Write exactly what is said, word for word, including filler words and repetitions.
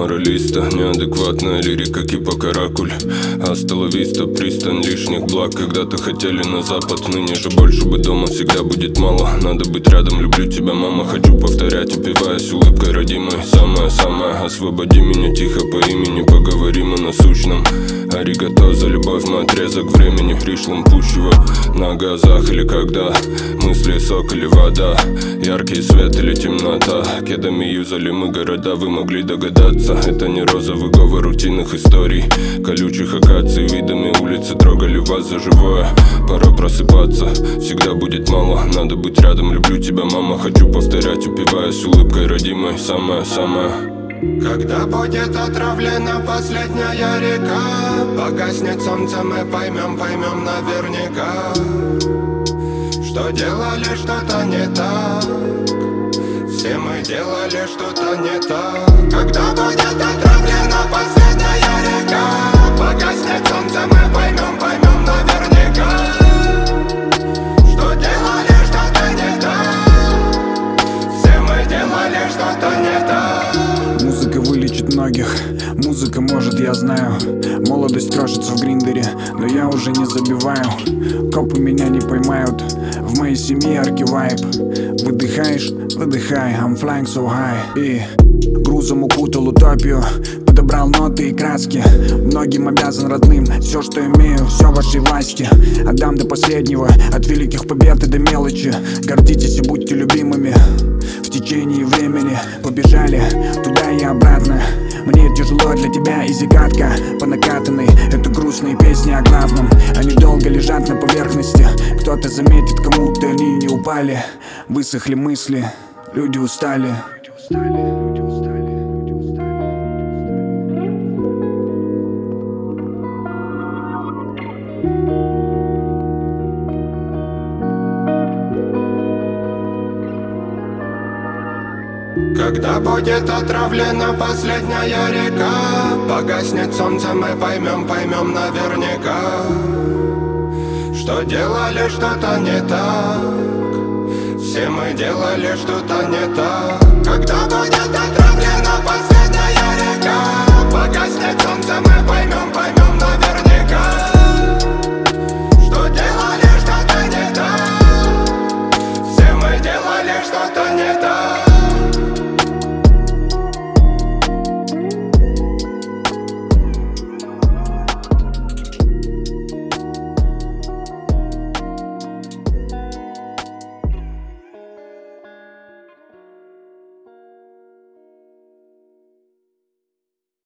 моралиста. Неадекватная лирика типа каракуль. Аста ла виста, пристань лишних благ. Когда-то хотели на запад, ныне же больше бы дома всегда будет мало. Надо быть рядом, люблю тебя, мама. Хочу повторять, упиваясь улыбкой родимой. Самое-самое, освободи меня тихо по имени. Поговорим о насущном. Аригато за любовь, мой отрезок времени. Пришлым пущего на газах или когда мысли сок или вода. Яркий свет или темнота. Кедами юзали мы города, вы могли догадаться. Это не розовый говор рутинных историй. Колючих акаций, видами улицы трогали вас за живое. Пора просыпаться, всегда будет мало. Надо быть рядом, люблю тебя, мама. Хочу повторять, упиваясь улыбкой родимой. Самое-самое. Когда будет отравлена последняя река, погаснет солнце, мы поймем, поймем наверняка, что делали что-то не так. Все мы делали что-то не так. Когда будет отравлена последняя река, погаснет солнце, мы поймем, поймем наверняка, что делали что-то не так. Все мы делали что-то не так. Музыка вылечит многих, музыка может, я знаю. Молодость крошится в гриндере, но я уже не забиваю. Копы меня не поймают, в моей семье яркий вайб. Выдыхаешь, выдыхай, I'm flying so high. И грузом укутал утопию, подобрал ноты и краски. Многим обязан родным, все, что имею, все в вашей власти. Отдам до последнего, от великих побед и до мелочи. Гордитесь и будьте любимыми. В течение времени побежали туда и обратно. Мне тяжело для тебя и загадка по накатанной. Это грустные песни о главном. Они долго лежат на поверхности. Кто-то заметит, кому-то они не упали. Высохли мысли, люди устали. Когда будет отравлена последняя река, погаснет солнце, мы поймем, поймем наверняка, что делали что-то не так. Все мы делали что-то не так. Когда будет отравлена